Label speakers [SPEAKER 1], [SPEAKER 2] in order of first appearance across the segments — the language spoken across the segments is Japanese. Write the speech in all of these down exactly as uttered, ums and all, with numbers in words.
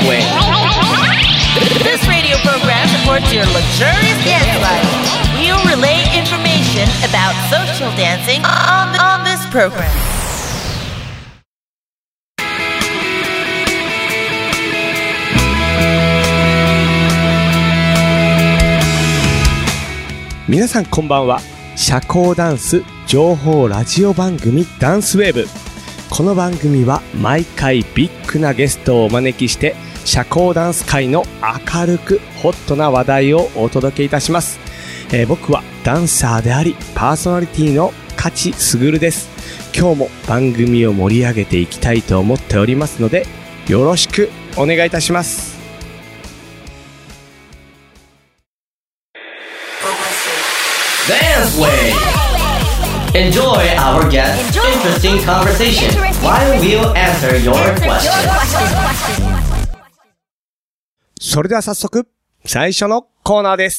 [SPEAKER 1] Wave.
[SPEAKER 2] This radio program supports your luxurious dance life. We'll relay information about social dancing on, the, on this program.
[SPEAKER 3] 皆さんこんばんは。社交ダンス情報ラジオ番組ダンスウェーブ。この番組は毎回ビッグなゲストをお招きして社交ダンス界の明るくホットな話題をお届けいたします。えー、僕はダンサーでありパーソナリティの勝卓です。今日も番組を盛り上げていきたいと思っておりますのでよろしくお願いいたします。
[SPEAKER 1] Dance Wave. Enjoy our guest's interesting conversation while we'll answer your questions.
[SPEAKER 3] それでは早速最初のコーナーです。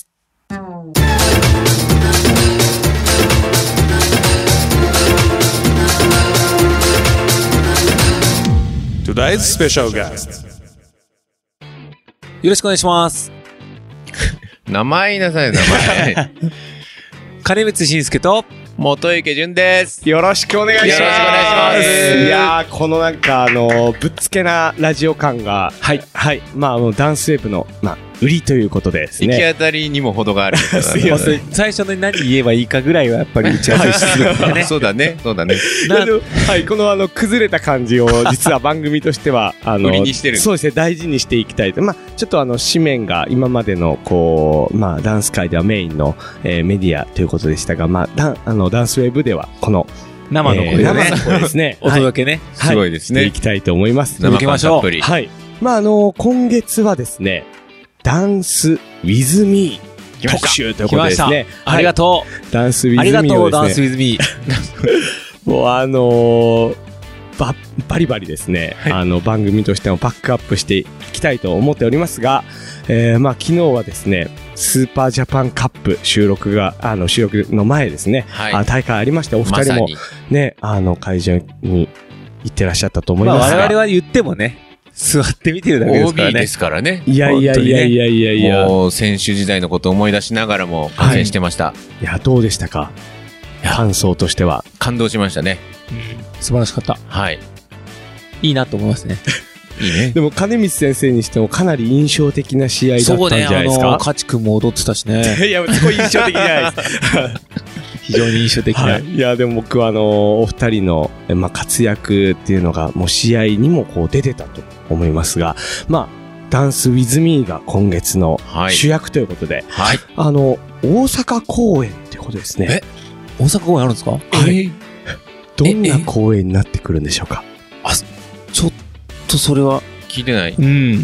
[SPEAKER 4] Today's special guest.
[SPEAKER 5] よろしくお願いします。
[SPEAKER 6] 名前言いなさい、名前。
[SPEAKER 5] 金光慎介と
[SPEAKER 6] 元池潤です。
[SPEAKER 3] よろしくお願いします。
[SPEAKER 6] よろしくお願いします。
[SPEAKER 3] いやー、このなんかあのー、ぶっつけなラジオ感が、はい、はい、まああの、ダンスウェーブの、まあ、売りということでですね。
[SPEAKER 6] 行き当たりにも程がある。
[SPEAKER 5] すいません。最初に何言えばいいかぐらいはやっぱり打ち合わせするんだね。
[SPEAKER 6] そうだね、そうだね。
[SPEAKER 3] はい、このあの、崩れた感じを、実は番組としては、あの、
[SPEAKER 6] 売りにしてる。
[SPEAKER 3] そうですね、大事にしていきたいと。まあ、ちょっとあの、紙面が今までの、こう、まあ、ダンス界ではメインの、えー、メディアということでしたが、まあ、ダン、あの、ダンスウェーブでは、この、
[SPEAKER 5] 生の声でね、
[SPEAKER 3] えー、生の声ですね。
[SPEAKER 5] お届けね。
[SPEAKER 6] はい、すごいですね。
[SPEAKER 3] していきたいと思います。
[SPEAKER 6] 生感たっぷり。
[SPEAKER 3] はい。まあ、あの、今月はですね、ダンス with me 特集ということですね。
[SPEAKER 5] ありがと
[SPEAKER 3] う。ダンス with me をですね。
[SPEAKER 5] ありがとう、ダンス with me。
[SPEAKER 3] もうあのー、バ, バリバリですね、はい、あの番組としてもバックアップしていきたいと思っておりますが、えー、まあ昨日はですね、スーパージャパンカップ収録が、あの収録の前ですね、はい、あ大会ありまして、お二人もね、ま、あの会場に行ってらっしゃったと思いますが、
[SPEAKER 5] まあ、我々は言ってもね、座って見てるだけですからね。
[SPEAKER 6] オービー ですからね。
[SPEAKER 3] いやいやいやいやいやいや。
[SPEAKER 6] もう選手時代のことを思い出しながらも観戦してました。
[SPEAKER 3] はい、いや、どうでしたか？感想としては。
[SPEAKER 6] 感動しましたね。
[SPEAKER 5] うん、素晴らしかった。
[SPEAKER 6] はい。
[SPEAKER 5] いいなと思いますね。
[SPEAKER 6] いいね。
[SPEAKER 3] でも金光先生にしてもかなり印象的な試合だったんじゃないですか？そうね、あの、
[SPEAKER 5] カチ君も踊ってたしね。
[SPEAKER 3] いや、すごい印象的じゃないですか。
[SPEAKER 5] 非常に印象的な、はい、
[SPEAKER 3] いやでも僕はあのお二人の、まあ、活躍っていうのがもう試合にもこう出てたと思いますが、まあダンス with me が今月の主役ということで、はい、あの大阪公演ってことですね。
[SPEAKER 5] え、大阪公演あるんですか？
[SPEAKER 3] はい。どんな公演になってくるんでしょうか？
[SPEAKER 5] あ、ちょっとそれは
[SPEAKER 6] 聞いてない。
[SPEAKER 5] うん。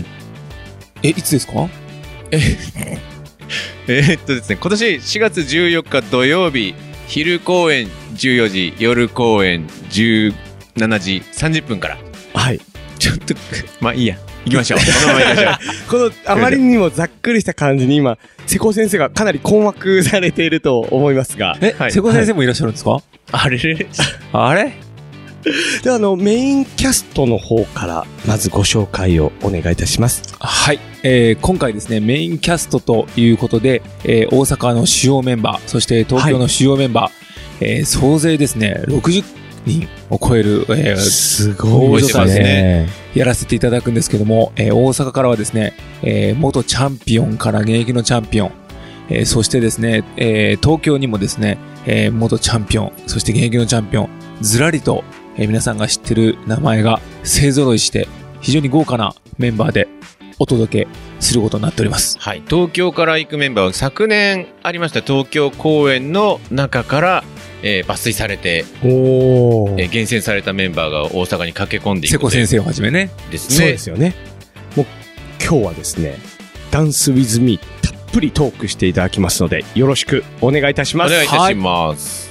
[SPEAKER 5] え、いつですか？
[SPEAKER 6] え、えー、っとですね、今年しがつじゅうよっか土曜日。昼公演じゅうよじ、夜公演じゅうしちじさんじゅっぷんから。
[SPEAKER 3] はい。
[SPEAKER 6] ちょっと、まあいいや。行きましょう。このまま行きましょう。
[SPEAKER 3] この、あまりにもざっくりした感じに今、瀬古先生がかなり困惑されていると思いますが。
[SPEAKER 5] え、はい、瀬古先生もいらっしゃるんですか？はい、
[SPEAKER 6] あれれ
[SPEAKER 5] あれ
[SPEAKER 3] では、あの、メインキャストの方から、まずご紹介をお願いいたします。
[SPEAKER 5] はい。えー、今回ですね、メインキャストということで、えー、大阪の主要メンバー、そして東京の主要メンバー、はい、えー、総勢ですね、ろくじゅうにんを超える、えー、
[SPEAKER 3] すごいですね。
[SPEAKER 5] やらせていただくんですけども、えー、大阪からはですね、えー、元チャンピオンから現役のチャンピオン、えー、そしてですね、えー、東京にもですね、えー、元チャンピオン、そして現役のチャンピオン、ずらりと、えー、皆さんが知ってる名前が勢揃いして、非常に豪華なメンバーでお届けすることになっております。
[SPEAKER 6] はい。東京から行くメンバーは昨年ありました東京公演の中から、えー、抜粋されて、おー、えー、厳選されたメンバーが大阪に駆け込んでいく。
[SPEAKER 5] 瀬古先生をはじめね。
[SPEAKER 3] ですね。そうですよね。もう今日はですね、ダンス with me たっぷりトークしていただきますので、よろしくお願いいたします。
[SPEAKER 6] お願いいたします。はい、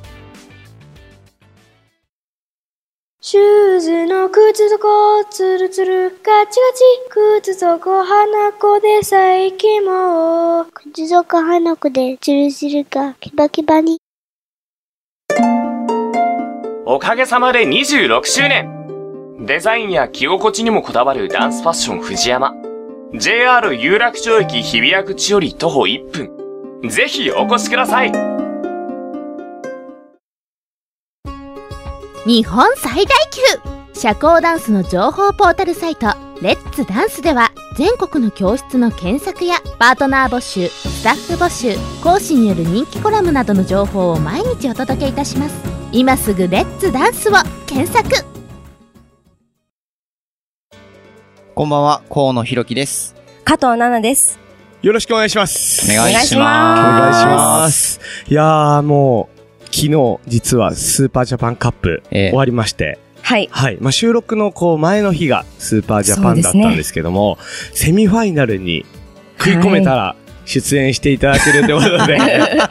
[SPEAKER 7] シューズの靴底ツルツルガチガチ靴底花子で最近も靴底花子でチルチルがキバキバに
[SPEAKER 8] おかげさまでにじゅうろくしゅうねんデザインや着心地にもこだわるダンスファッション藤山。ジェイアール 有楽町駅日比谷口より徒歩いっぷん。ぜひお越しください。
[SPEAKER 9] 日本最大級社交ダンスの情報ポータルサイトレッツダンスでは、全国の教室の検索やパートナー募集、スタッフ募集、講師による人気コラムなどの情報を毎日お届けいたします。今すぐレッツダンスを検索。
[SPEAKER 10] こんばんは、河野ひろきです。
[SPEAKER 11] 加藤奈々です。
[SPEAKER 3] よろしくお願いします。
[SPEAKER 10] お願いします。
[SPEAKER 3] お願いします。いやー、もう昨日実はスーパージャパンカップ終わりまして、えー、はい。はい。まあ、収録のこう前の日がスーパージャパンだったんですけども、ね、セミファイナルに食い込めたら出演していただけるということで、
[SPEAKER 11] はい、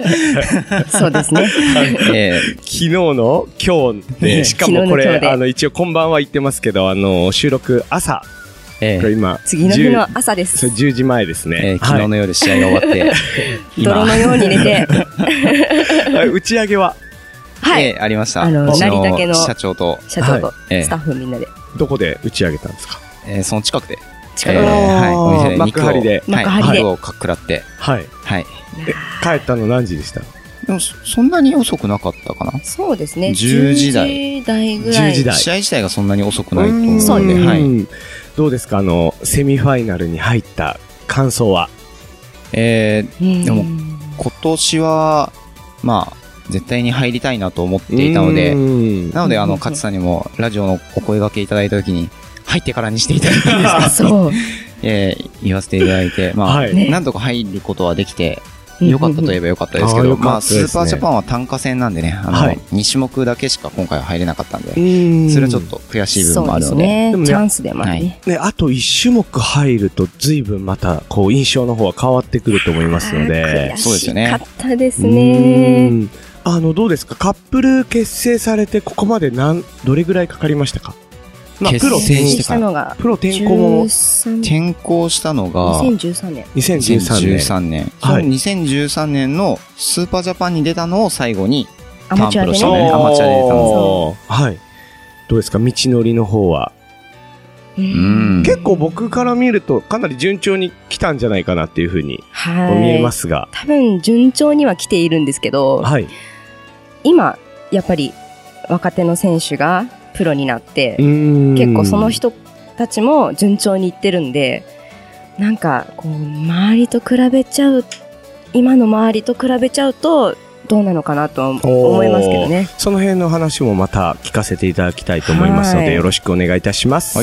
[SPEAKER 11] そうですね。
[SPEAKER 3] えー、昨日の今日で、しかもこれ、あの、一応こんばんは言ってますけど、あの、収録朝、
[SPEAKER 11] えー、今次の日の朝です。
[SPEAKER 3] じゅうじまえですね。
[SPEAKER 10] えー、昨日の夜試合が終わって、
[SPEAKER 11] 泥のように寝て。
[SPEAKER 3] 打ち上げは
[SPEAKER 11] はい、
[SPEAKER 10] えー、ありました。
[SPEAKER 11] あの、成田家の
[SPEAKER 10] 社長と、
[SPEAKER 11] 社長と、スタッフみんなで。
[SPEAKER 3] どこで打ち上げたんですか？
[SPEAKER 10] えー、その近くで。
[SPEAKER 11] 近くで。
[SPEAKER 10] はい。お店で
[SPEAKER 3] 幕張で。
[SPEAKER 11] 幕張で。
[SPEAKER 10] 肉をかっくらって。
[SPEAKER 3] はい。
[SPEAKER 10] はい。
[SPEAKER 3] 帰ったの何時でした？
[SPEAKER 10] でも、そんなに遅くなかったかな？
[SPEAKER 11] そうですね。
[SPEAKER 10] じゅうじ台。
[SPEAKER 11] じゅうじ台ぐらい。
[SPEAKER 3] じゅうじ台。
[SPEAKER 10] 試合自体がそんなに遅くないと思うので。
[SPEAKER 11] そうですね。
[SPEAKER 10] はい。
[SPEAKER 3] どうですか、あの、セミファイナルに入った感想は？
[SPEAKER 10] えー、でも、今年は、まあ、絶対に入りたいなと思っていたので、なので、あの、勝さんにも、ラジオのお声掛けいただいたときに、入ってからにしていただいたんですか？
[SPEAKER 11] そう。
[SPEAKER 10] えー、言わせていただいて、まあ、はい、なんとか入ることはできて、良かったといえば良かったですけど、まあ、スーパージャパンは単価戦なんでね、あの、はい、に種目だけしか今回は入れなかったんで、それはちょっと悔しい部分もあるので。
[SPEAKER 11] そうですね。チャンスでもあるね。
[SPEAKER 3] ね、あといち種目入ると随分また、こう、印象の方は変わってくると思いますので。
[SPEAKER 10] そうですよね。
[SPEAKER 11] 悔しかったですね。
[SPEAKER 3] あの、どうですか？カップル結成されて、ここまで何、どれぐらいかかりましたか？
[SPEAKER 10] まあ、プロ転
[SPEAKER 11] したのが、
[SPEAKER 3] プロ転校も、
[SPEAKER 10] 転校したのが、
[SPEAKER 11] にせんじゅうさんねん。
[SPEAKER 3] にせんじゅうさんねん。
[SPEAKER 10] にせんじゅうさんねん。はい。にせんじゅうさんねんのスーパージャパンに出たのを最後に、
[SPEAKER 11] アマチュアでね。
[SPEAKER 10] アマチュアで出たの。
[SPEAKER 3] はい。どうですか？道のりの方は。
[SPEAKER 10] うん。
[SPEAKER 3] 結構僕から見ると、かなり順調に来たんじゃないかなっていうふうに、見えますが。
[SPEAKER 11] 多分、順調には来ているんですけど、
[SPEAKER 3] はい。
[SPEAKER 11] 今、やっぱり、若手の選手が、プロになって結構その人たちも順調にいってるんで、なんかこう周りと比べちゃう今の周りと比べちゃうとどうなのかなと思いますけどね。
[SPEAKER 3] その辺の話もまた聞かせていただきたいと思いますので、よろしくお願いいたします。はい。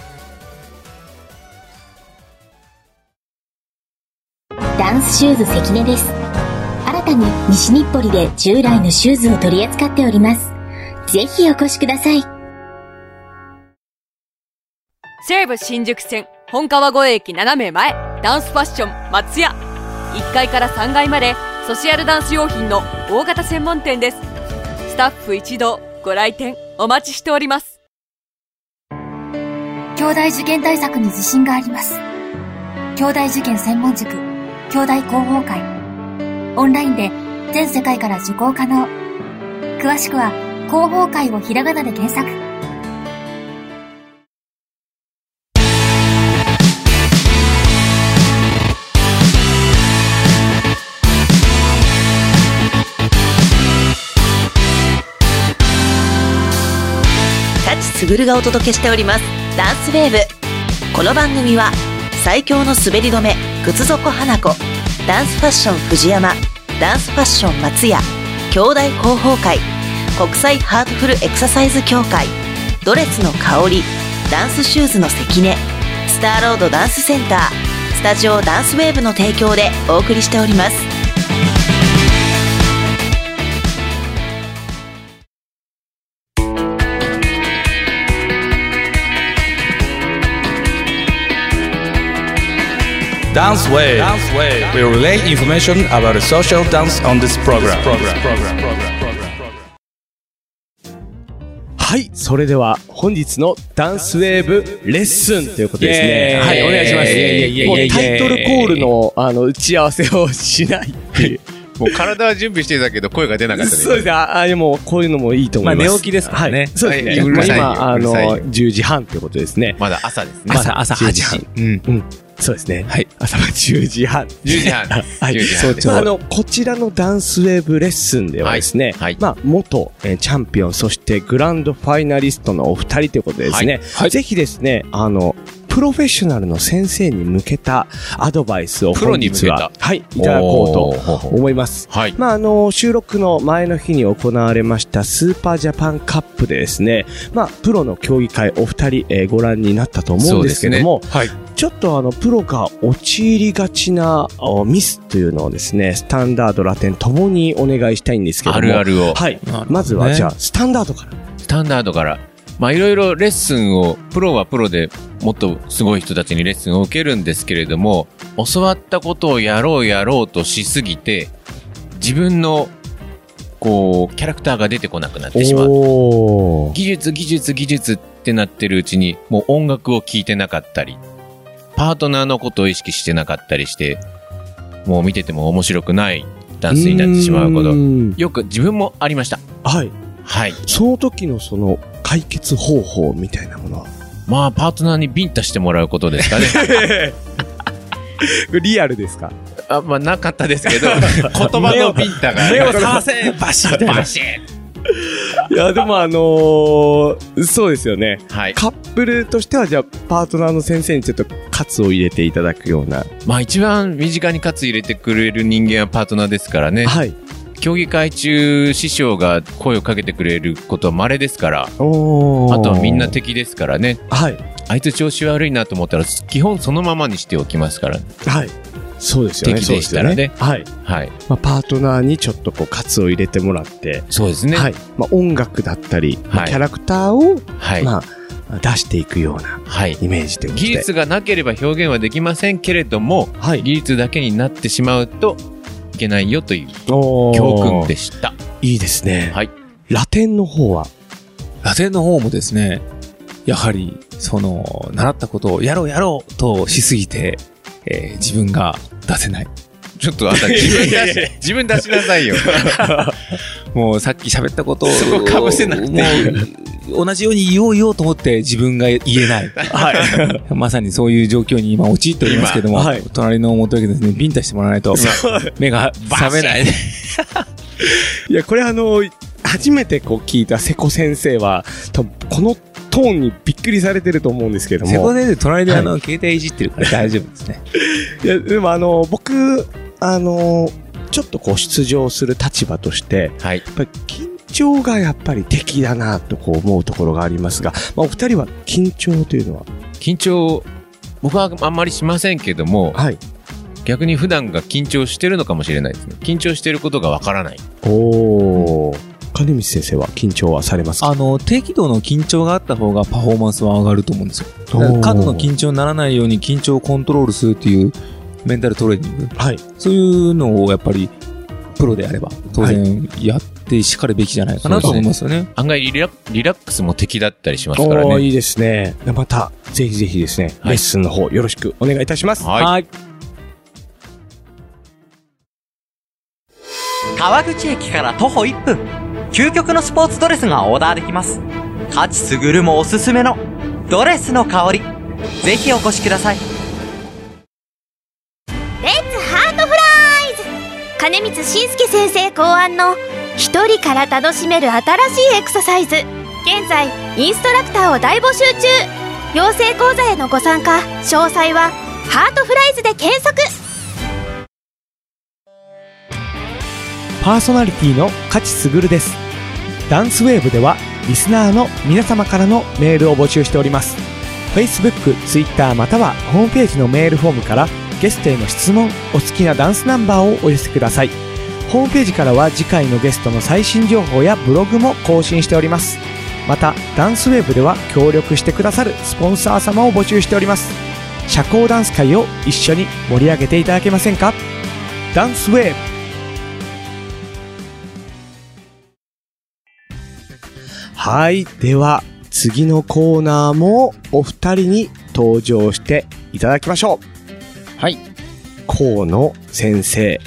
[SPEAKER 12] ダンスシューズ関根です。新たに西日暮里で従来のシューズを取り扱っております。ぜひお越しください。
[SPEAKER 13] 西武新宿線本川越駅斜め前、ダンスファッション松屋。いっかいからさんがいまでソシアルダンス用品の大型専門店です。スタッフ一同ご来店お待ちしております。
[SPEAKER 14] 兄弟受験対策に自信があります。兄弟受験専門塾兄弟広報会、オンラインで全世界から受講可能。詳しくは広報会をひらがなで検索。
[SPEAKER 2] 舘すぐるがお届けしておりますダンスウェーブ。この番組は最強の滑り止め靴底花子、ダンスファッション藤山、ダンスファッション松屋、兄弟広報会、国際ハートフルエクササイズ協会、ドレスの香り、ダンスシューズの関根、スターロードダンスセンター、スタジオダンスウェーブの提供でお送りしております。
[SPEAKER 4] Dance Wave. We relay information about the social dance on this program.
[SPEAKER 3] はい、それでは本日のダンスウェーブレッスンということですね。はい、お願いします。もうタイトルコールのあの打ち合わせをしないっていう。
[SPEAKER 6] もう体は準備してたけど声が出なかったね。
[SPEAKER 3] そうですね。ああ、でもこういうのもいいと思います。
[SPEAKER 5] まあ寝起きですからね。
[SPEAKER 3] はい、そうですね。
[SPEAKER 6] うるさいよ。
[SPEAKER 3] 今、あの、じゅうじはんってことですね。
[SPEAKER 6] まだ朝ですね。
[SPEAKER 5] 朝、朝はちじ。
[SPEAKER 3] うん。うん。そうですね。はい。朝はじゅうじはん。
[SPEAKER 6] じゅうじはん。
[SPEAKER 3] はい。早朝。あの、こちらのダンスウェーブレッスンではですね、はい。まあ、元、えー、チャンピオン、そしてグランドファイナリストのお二人ということでですね、はい。ぜひですね、あの、プロフェッショナルの先生に向けたアドバイスを本日は、はい、いただこうと思います。はい。まあ、あの、収録の前の日に行われましたスーパージャパンカップでですね、まあ、プロの競技会お二人、えー、ご覧になったと思うんですけども、ね、はい。ちょっとあの、プロが陥りがちなミスというのをですね、スタンダード、ラテンともにお願いしたいんですけども。あるあるを。はい。まずは、じゃあ、スタンダードから。
[SPEAKER 6] スタンダードから。まあいろいろレッスンを、プロはプロでもっとすごい人たちにレッスンを受けるんですけれども、教わったことをやろうやろうとしすぎて、自分の、こう、キャラクターが出てこなくなってしまう。技術、技術、技術ってなってるうちに、もう音楽を聴いてなかったり、パートナーのことを意識してなかったりして、もう見てても面白くないダンスになってしまうこと、よく自分もありました。
[SPEAKER 3] はい。
[SPEAKER 6] はい。
[SPEAKER 3] その時のその、解決方法みたいなものは
[SPEAKER 6] まあパートナーにビンタしてもらうことですかね。
[SPEAKER 3] リアルですか？
[SPEAKER 6] あ、まあなかったですけど、言葉のビンタが
[SPEAKER 5] 目を覚ませバシッバシッ
[SPEAKER 3] いやでもあのー、そうですよね、はい、カップルとしてはじゃあパートナーの先生にちょっと喝を入れていただくような、
[SPEAKER 6] まあ一番身近に喝入れてくれる人間はパートナーですからね。はい。競技会中師匠が声をかけてくれることは稀ですから、あとはみんな敵ですからね。はい。あいつ調子悪いなと思ったら基本そのままにしておきますから。
[SPEAKER 3] はい。そうですよね。
[SPEAKER 6] 敵でしたらね。
[SPEAKER 3] はい。はい。まあパートナーにちょっとこう喝を入れてもらって、
[SPEAKER 6] そうですね。
[SPEAKER 3] はい。まあ音楽だったり、はい、キャラクターを、はい、まあ出していくようなイメージということで、
[SPEAKER 6] 技術がなければ表現はできませんけれども、はい、技術だけになってしまうといけないよという教訓でした。
[SPEAKER 3] いいですね。はい。ラテンの方は
[SPEAKER 5] ラテンの方もですね、やはり、その、習ったことをやろうやろうとしすぎて、えー、自分が出せない。
[SPEAKER 6] ちょっとあんた自分出し、自分出しなさいよ。
[SPEAKER 5] もうさっき喋ったことを、
[SPEAKER 6] そこかぶせなくていい。
[SPEAKER 5] 同じように言おう言おうと思って自分が言えない。はい。まさにそういう状況に今陥っておりますけども、はい、隣の元だけですね、ビンタしてもらわないと、目が覚めない。
[SPEAKER 3] いや、これあの、初めてこう聞いた瀬古先生は、多分このトーンにびっくりされてると思うんですけども。
[SPEAKER 5] 瀬古先生、隣であの、はい、携帯いじってるから大丈夫ですね。
[SPEAKER 3] いや、でもあの、僕、あの、ちょっとこう出場する立場として、はい、やっぱり緊張がやっぱり敵だなとこう思うところがありますが、まあ、お二人は緊張というのは？
[SPEAKER 6] 緊張、僕はあんまりしませんけども、はい、逆に普段が緊張してるのかもしれないですね。緊張してることがわからない。
[SPEAKER 3] おー。金光先生は緊張はされますか？
[SPEAKER 5] あの、適度の緊張があった方がパフォーマンスは上がると思うんですよ。過度の緊張にならないように緊張をコントロールするっていうメンタルトレーニング。はい。そういうのをやっぱりプロであれば当然やってしかるべきじゃないかなと思いますよね。はい、
[SPEAKER 6] 案外リラ、リラックスも敵だったりしますからね。
[SPEAKER 3] いいですね。またぜひぜひですね、はい、レッスンの方よろしくお願いいたします。はい。はい、
[SPEAKER 15] 川口駅から徒歩いっぷん。究極のスポーツドレスがオーダーできます。勝ち優もおすすめのドレスの香り。ぜひお越しください。
[SPEAKER 16] レッツハートフライズ、金光信介先生考案の一人から楽しめる新しいエクササイズ。現在インストラクターを大募集中。養成講座へのご参加詳細はハートフライズで検索。
[SPEAKER 3] パーソナリティの勝優です。ダンスウェーブではリスナーの皆様からのメールを募集しております。 Facebook、Twitter またはホームページのメールフォームからゲストへの質問、お好きなダンスナンバーをお寄せください。ホームページからは次回のゲストの最新情報やブログも更新しております。またダンスウェーブでは協力してくださるスポンサー様を募集しております。社交ダンス界を一緒に盛り上げていただけませんか？ダンスウェーブ。はい。では、次のコーナーもお二人に登場していただきましょう。はい。河野先生、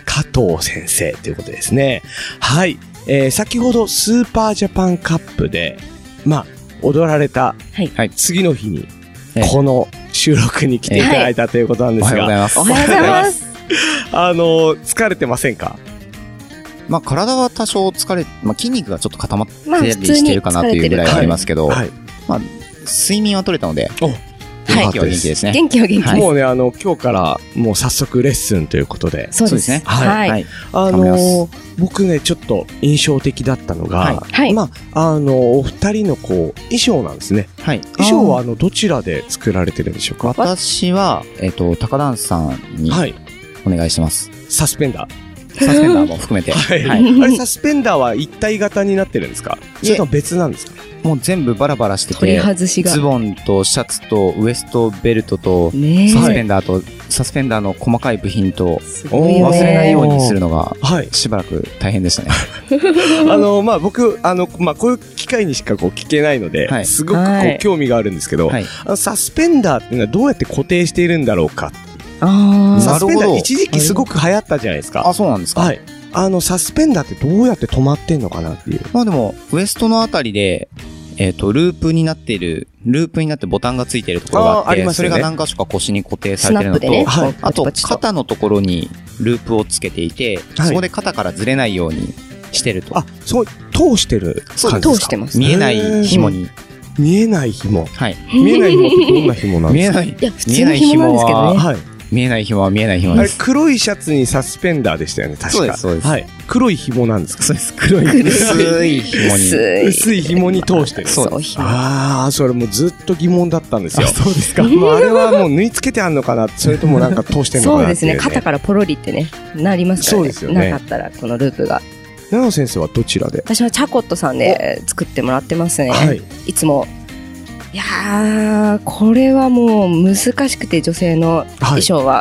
[SPEAKER 3] 加藤先生ということですね。はい。えー、先ほどスーパージャパンカップで、まあ、踊られた、次の日に、この収録に来ていただいたということなんですが。
[SPEAKER 10] はい、おはようございます。
[SPEAKER 11] おはようございます。
[SPEAKER 3] あの、疲れてませんか？
[SPEAKER 10] まあ、体は多少疲れ、まあ、筋肉がちょっと固まってりしてるかなというぐらいはありますけど、はいはい、まあ、睡眠は取れたので、元気は元気ですね。
[SPEAKER 11] 元気は元気です。
[SPEAKER 3] もうね、あの、今日からもう早速レッスンということで。
[SPEAKER 11] そうですね。
[SPEAKER 3] はい。はい、あのー、僕ね、ちょっと印象的だったのが、はい、まあ、あの、お二人のこう、衣装なんですね。はい。衣装は、あの、どちらで作られてるんでしょうか？
[SPEAKER 10] 私は、えっと、高ダンスさんに、はい。お願いします。
[SPEAKER 3] サスペンダー。
[SPEAKER 10] サスペンダーも含めて。
[SPEAKER 3] はい。はい、あれ、サスペンダーは一体型になってるんですか？それとも別なんですか？
[SPEAKER 10] もう全部バラバラしてて、
[SPEAKER 11] 取り外しが
[SPEAKER 10] ズボンとシャツとウエストベルトと、サスペンダーと、サスペンダーの細かい部品と、忘れないようにするのが、しばらく大変でしたね。
[SPEAKER 3] あの、まあ、僕、あの、まあ、こういう機会にしかこう聞けないので、はい、すごくこう興味があるんですけど、はい、あのサスペンダーっていうのはどうやって固定しているんだろうか。
[SPEAKER 11] あ
[SPEAKER 3] サスペンダー一時期すごく流行ったじゃないですか。
[SPEAKER 10] あ、そうなんですか。
[SPEAKER 3] はい。あの、サスペンダーってどうやって止まってんのかなっていう。
[SPEAKER 10] まあでも、ウエストのあたりで、えっと、ループになっている、ループになってボタンがついているところがあって、あありますね、それが何箇所か腰に固定されているのと、ね、はい、あと、肩のところにループをつけていて、はい、そこで肩からずれないようにしてると。
[SPEAKER 3] あ、そう、通してる感じですか？
[SPEAKER 11] 通してます。
[SPEAKER 10] 見えない紐に。
[SPEAKER 3] 見えない紐。
[SPEAKER 10] はい。
[SPEAKER 3] 見えない紐ってどんな紐なんですか？
[SPEAKER 10] 見えない。
[SPEAKER 11] いや、普通の紐なんですけどね。はい。
[SPEAKER 10] 見えない紐は見えない紐です。
[SPEAKER 3] あれ、黒いシャツにサスペンダーでしたよね、確か。
[SPEAKER 10] そうです、そうです。
[SPEAKER 3] はい。黒い紐なんですか？
[SPEAKER 10] そうです。黒い、薄い紐に。
[SPEAKER 3] 薄い紐に通してる。
[SPEAKER 10] そうです。
[SPEAKER 3] ああ、それもうずっと疑問だったんですよ。
[SPEAKER 10] そうですか。
[SPEAKER 3] もうあれはもう縫い付けてあんのかな、それともなんか通してんのかなっていう、ね。
[SPEAKER 11] そうですね。肩からポロリってね、なりますからね。そうですよね。なかったら、このループが。
[SPEAKER 3] 長野先生はどちらで？
[SPEAKER 11] 私はチャコットさんで作ってもらってますね。はい。いつも。いやー、これはもう難しくて、女性の衣装は。はい、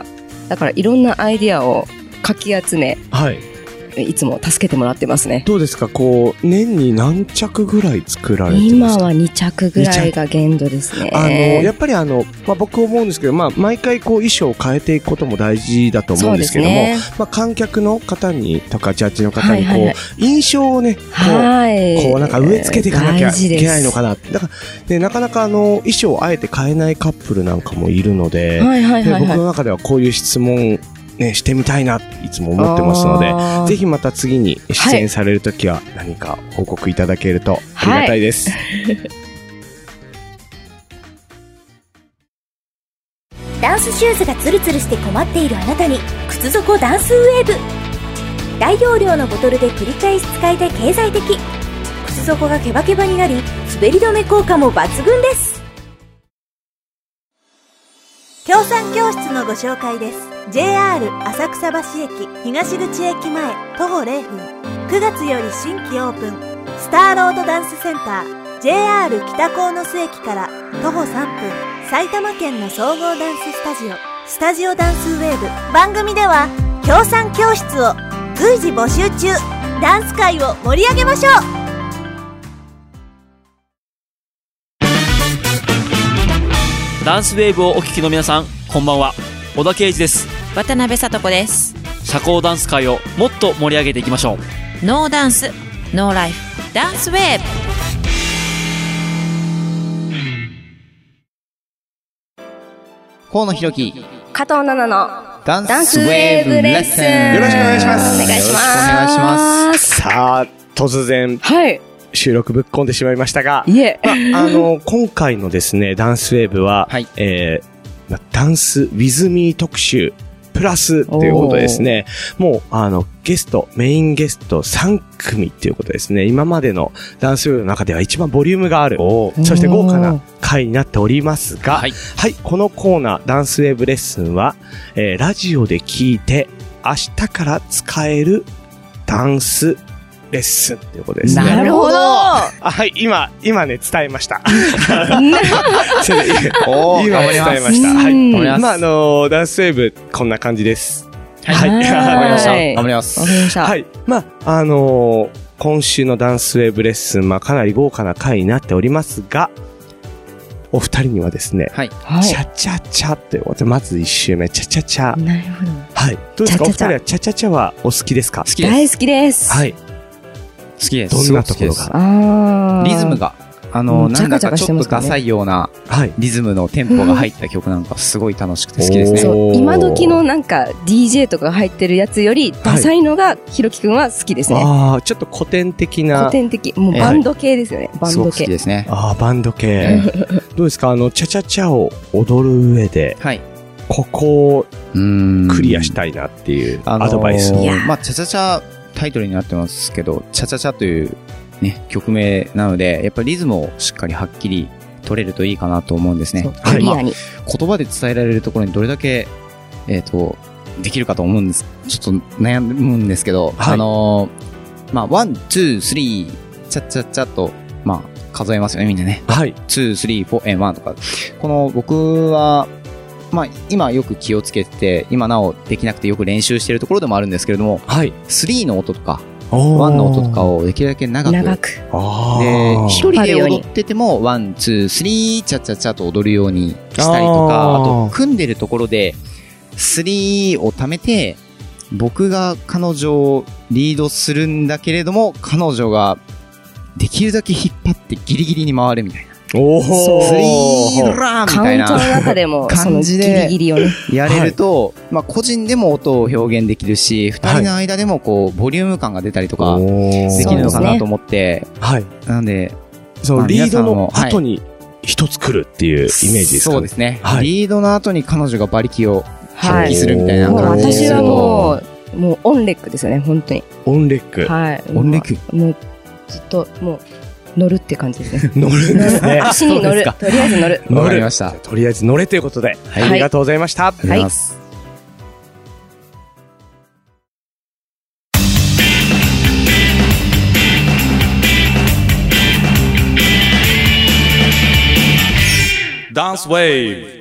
[SPEAKER 11] だからいろんなアイディアをかき集め、はい、いつも助けてもらってますね。
[SPEAKER 3] どうですか、こう年に何着ぐらい作られてますか？
[SPEAKER 11] 今はに着ぐらいが限度ですね。
[SPEAKER 3] あのやっぱりあの、まあ、僕思うんですけど、まあ、毎回こう衣装を変えていくことも大事だと思うんですけども、ね、まあ、観客の方にとかジャッジの方にこう、はいはいはい、印象をねこう、はい、こうなんか植え付けていかなきゃいけないのかな。だからでなかなかあの衣装をあえて変えないカップルなんかもいるので、はいはいはいはい、で僕の中ではこういう質問ね、してみたいないつも思ってますので、ぜひまた次に出演されるときは何か報告いただけるとありがたいです。はい、
[SPEAKER 16] ダンスシューズがツルツルして困っているあなたに靴底ダンスウェーブ。大容量のボトルで繰り返し使えて経済的。靴底がケバケバになり滑り止め効果も抜群です。協賛教室のご紹介です。ジェイアール 浅草橋駅東口駅前徒歩れいふん。くがつより新規オープンスターロードダンスセンター ジェイアール 北鴻巣駅から徒歩さんぷん。埼玉県の総合ダンススタジオスタジオダンスウェーブ。番組では協賛教室を随時募集中。ダンス界を盛り上げましょう。
[SPEAKER 17] ダンスウェーブをお聞きの皆さん、こんばんは。小田圭司です。
[SPEAKER 2] 渡辺聡子です。
[SPEAKER 17] 社交ダンス界をもっと盛り上げていきましょ
[SPEAKER 2] う。ノーダンスノーライフダンスウェーブ。
[SPEAKER 10] 河野弘樹、
[SPEAKER 11] 加藤奈々の
[SPEAKER 10] ダンスウェーブレッスン。
[SPEAKER 3] よろしくお願いします。
[SPEAKER 11] お願いします。
[SPEAKER 10] よろしくお願いします。
[SPEAKER 3] さあ、突然、はい、収録ぶっ込んでしまいましたが、
[SPEAKER 11] いえ、
[SPEAKER 3] まあ、あの今回のですねダンスウェーブは、はい、えー、ダンス with me 特集プラスということですね。もうあのゲストメインゲストさんくみということですね。今までのダンスウェーブの中では一番ボリュームがある、そして豪華な回になっておりますが、はい、はい、このコーナーダンスウェーブレッスンは、えー、ラジオで聞いて明日から使えるダンスレッスンということですね。
[SPEAKER 11] なるほど。
[SPEAKER 3] はい、今、今ね、伝えました。今伝えました。はい。まあ、あのー、ダンスウェーブ、こんな感じです。
[SPEAKER 10] はい。頑張りました。頑張ります。
[SPEAKER 11] わかりました。
[SPEAKER 3] はい。まあ、あのー、今週のダンスウェーブレッスン、まあ、かなり豪華な回になっておりますが、 お二人にはですね、
[SPEAKER 10] はい。
[SPEAKER 3] チャチャチャって、まず一周目、チャチャチャ。
[SPEAKER 11] なるほど。
[SPEAKER 3] はい。どうですか、お二
[SPEAKER 11] チャチャチャ
[SPEAKER 3] 人はチャチャチャはお好きですか？
[SPEAKER 10] 好きです。
[SPEAKER 11] 大好きです。
[SPEAKER 3] はい。
[SPEAKER 10] 好きです。
[SPEAKER 3] どんなところが？
[SPEAKER 11] あ
[SPEAKER 10] リズムが。あの、なんだかちょっとダサいようなリズムのテンポが入った曲なんかすごい楽しくて好きですね。
[SPEAKER 11] そう、今時のなんか ディージェー とか入ってるやつよりダサいのがひろきくんは好きですね。
[SPEAKER 3] ああ、ちょっと古典的な。
[SPEAKER 11] 古典的。もうバンド系ですよね。バンド系。
[SPEAKER 10] 好きですね。
[SPEAKER 3] ああ、バンド系。どうですか、あの、チャチャチャを踊る上で、
[SPEAKER 10] はい。
[SPEAKER 3] ここをクリアしたいなっていうアドバイス。
[SPEAKER 10] まあ、チャチャチャタイトルになってますけど、チャチャチャというね、曲名なので、やっぱりリズムをしっかりはっきり取れるといいかなと思うんですね。
[SPEAKER 11] クリアに。
[SPEAKER 10] 言葉で伝えられるところにどれだけ、えっと、できるかと思うんです。ちょっと悩むんですけど、はい、あのー、まあ、ワン、ツー、スリー、チャッチャッチャッと、まあ、数えますよね、みんなね。
[SPEAKER 3] はい。
[SPEAKER 10] ツー、スリー、フォー、ワンとか。この、僕は、まあ、今よく気をつけて、今なおできなくてよく練習しているところでもあるんですけれども、
[SPEAKER 3] はい。
[SPEAKER 10] スリーの音とか、ワンの音とかをできるだけ長く。
[SPEAKER 11] 長く。
[SPEAKER 10] で、一人で踊ってても、ワン、ツー、スリー、チャチャチャと踊るようにしたりとか、あと、組んでるところで、スリーを貯めて、僕が彼女をリードするんだけれども、彼女ができるだけ引っ張ってギリギリに回るみたいな。
[SPEAKER 3] おー、
[SPEAKER 10] スリードラーみたいな
[SPEAKER 11] カウントの中でも
[SPEAKER 10] 感じで
[SPEAKER 11] ギリギリをね
[SPEAKER 10] やれると、はい、まあ個人でも音を表現できるし、二人の間でもこうボリューム感が出たりとかできるのかなと思って、
[SPEAKER 3] はい。
[SPEAKER 10] なんで、
[SPEAKER 3] そう、まあ、リードの後に一つ来るっていうイメージですかね。
[SPEAKER 10] そうですね。
[SPEAKER 3] はい、
[SPEAKER 10] リードの後に彼女が馬力を発揮するみたいな感じ
[SPEAKER 11] で、私はもうもうオンレックですよね、本当に。
[SPEAKER 3] オンレック。
[SPEAKER 11] はい。
[SPEAKER 10] オンレック。
[SPEAKER 11] もうずっともう。乗るって感じですね。
[SPEAKER 3] 乗るんですね。
[SPEAKER 11] 足に乗る。とりあえず乗る。
[SPEAKER 10] わかりました。
[SPEAKER 3] とりあえず乗れということで、はい、ありがとうございました。
[SPEAKER 10] ありがとうございます。
[SPEAKER 4] ダンスウェーブ。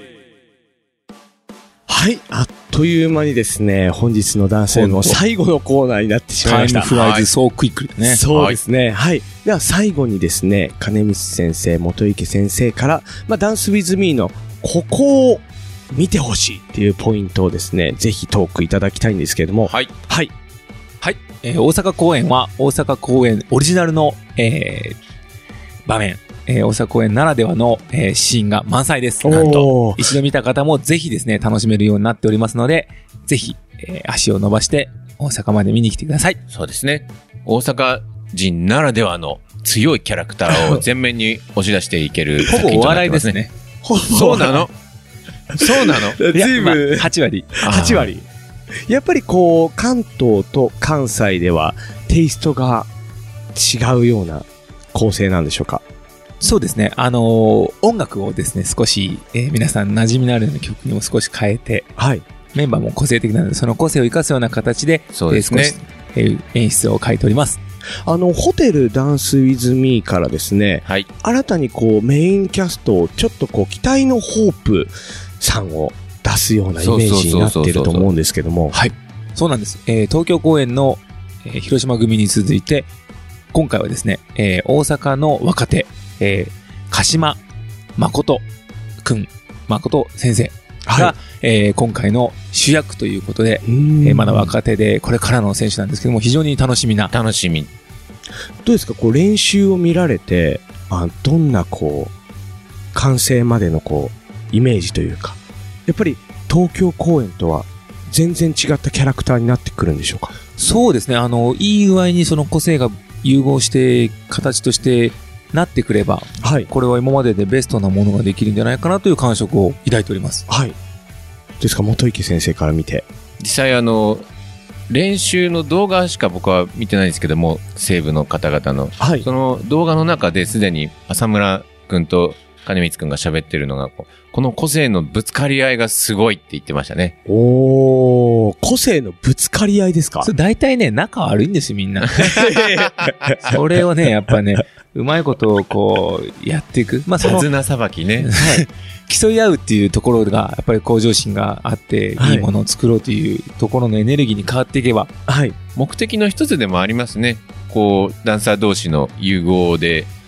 [SPEAKER 3] はい、あっという間にですね、本日のダンスウェーブの最後のコーナーになってしまいました。
[SPEAKER 5] タイムフライズそうクイックね。
[SPEAKER 3] そうですね。はい。では最後にですね、金光先生、元池先生から、まあ、ダンスウィズミーのここを見てほしいっていうポイントをですね、ぜひトークいただきたいんですけれども。
[SPEAKER 6] はい。
[SPEAKER 3] はい。
[SPEAKER 5] はい。えー、大阪公演は大阪公演オリジナルの、えー、場面。えー、大阪公演ならではの、えー、シーンが満載です。なんと、一度見た方もぜひですね、楽しめるようになっておりますので、ぜひ、えー、足を伸ばして大阪まで見に来てください。
[SPEAKER 6] そうですね。大阪人ならではの強いキャラクターを前面に押し出していける
[SPEAKER 5] ほぼお笑いですね。
[SPEAKER 6] そうなのそうなの
[SPEAKER 3] 全部、
[SPEAKER 5] まあ、はち割。
[SPEAKER 3] はち割。やっぱりこう、関東と関西ではテイストが違うような構成なんでしょうか？
[SPEAKER 5] そうですね。あのー、音楽をですね、少し、えー、皆さん馴染みのあるような曲にも少し変えて、
[SPEAKER 3] はい。
[SPEAKER 5] メンバーも個性的なので、その個性を生かすような形で、
[SPEAKER 6] そうですね。
[SPEAKER 5] えー、少し、えー、演出を変えております。
[SPEAKER 3] あの、ホテルダンスウィズミーからですね、
[SPEAKER 6] はい。
[SPEAKER 3] 新たにこう、メインキャストをちょっとこう、期待のホープさんを出すようなイメージになっていると思うんですけども。
[SPEAKER 5] はい。そうなんです。えー、東京公演の、えー、広島組に続いて、今回はですね、えー、大阪の若手、えー、鹿島誠くん、誠先生が、はい、えー、今回の主役ということで、えー、まだ若手でこれからの選手なんですけども、非常に楽しみな。
[SPEAKER 6] 楽しみ。
[SPEAKER 3] どうですか、こう練習を見られて、あ、どんなこう、完成までのこう、イメージというか、やっぱり東京公演とは全然違ったキャラクターになってくるんでしょうか？
[SPEAKER 5] そうですね。あの、いい具合にその個性が融合して、形として、なってくれば、はい、これは今まででベストなものができるんじゃないかなという感触を抱いております。
[SPEAKER 3] はい。ですか、元池先生から見て。
[SPEAKER 6] 実際あの、練習の動画しか僕は見てないんですけども、西部の方々の。はい。その動画の中ですでに浅村くんと金光くんが喋ってるのが、この個性のぶつかり合いがすごいって言ってましたね。
[SPEAKER 3] おー、個性のぶつかり合いですか？
[SPEAKER 5] それ大体ね、仲悪いんですよ、みんな。それをね、やっぱね、うまいことをこう、やっていく。まあ、その。
[SPEAKER 6] 手綱さばきね。
[SPEAKER 5] はい。競い合うっていうところが、やっぱり向上心があって、はい、いいものを作ろうというところのエネルギーに変わっていけば。
[SPEAKER 3] はい。
[SPEAKER 6] 目的の一つでもありますね。こう、ダンサー同士の融合で、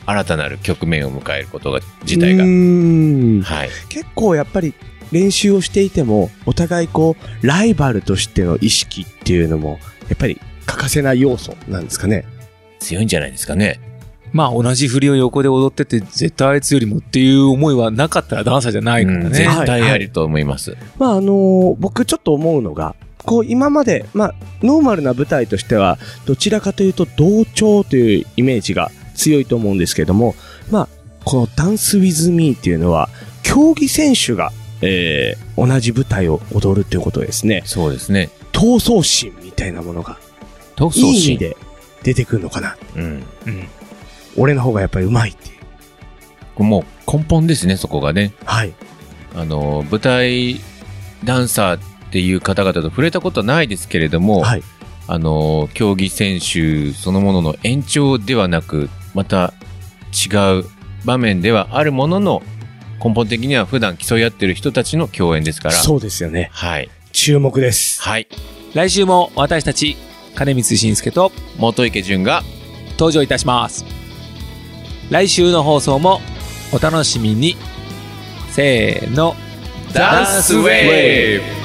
[SPEAKER 6] 新たなる局面を迎えることが、自体が。はい。
[SPEAKER 3] 結構やっぱり練習をしていても、お互いこう、ライバルとしての意識っていうのも、やっぱり欠かせない要素なんですかね。
[SPEAKER 6] 強いんじゃないですかね。
[SPEAKER 5] まあ同じ振りを横で踊ってて、絶対あいつよりもっていう思いはなかったらダンサーじゃないからね。うん、
[SPEAKER 6] 絶対あると思います。
[SPEAKER 3] はいはい、まああのー、僕ちょっと思うのが、こう今まで、まあノーマルな舞台としては、どちらかというと同調というイメージが強いと思うんですけども、まあこのダンスウィズミーっていうのは、競技選手が、えー、同じ舞台を踊るっていうことですね。
[SPEAKER 6] そうですね。
[SPEAKER 3] 闘争心みたいなものが、
[SPEAKER 6] 闘争心
[SPEAKER 3] いい意味で出てくるのかな。
[SPEAKER 6] うん。うん。
[SPEAKER 3] 俺の方がやっぱり上手いっていう。
[SPEAKER 6] もう根本ですね、そこがね。
[SPEAKER 3] はい。
[SPEAKER 6] あの、舞台ダンサーっていう方々と触れたことはないですけれども、はい。あの、競技選手そのものの延長ではなく、また違う場面ではあるものの、根本的には普段競い合ってる人たちの共演ですから。
[SPEAKER 3] そうですよね。
[SPEAKER 6] はい。
[SPEAKER 3] 注目です。
[SPEAKER 6] はい。
[SPEAKER 5] 来週も私たち、金光慎介と
[SPEAKER 6] 元池潤が
[SPEAKER 5] 登場いたします。来週の放送もお楽しみに。せーの。
[SPEAKER 6] ダンスウェーブ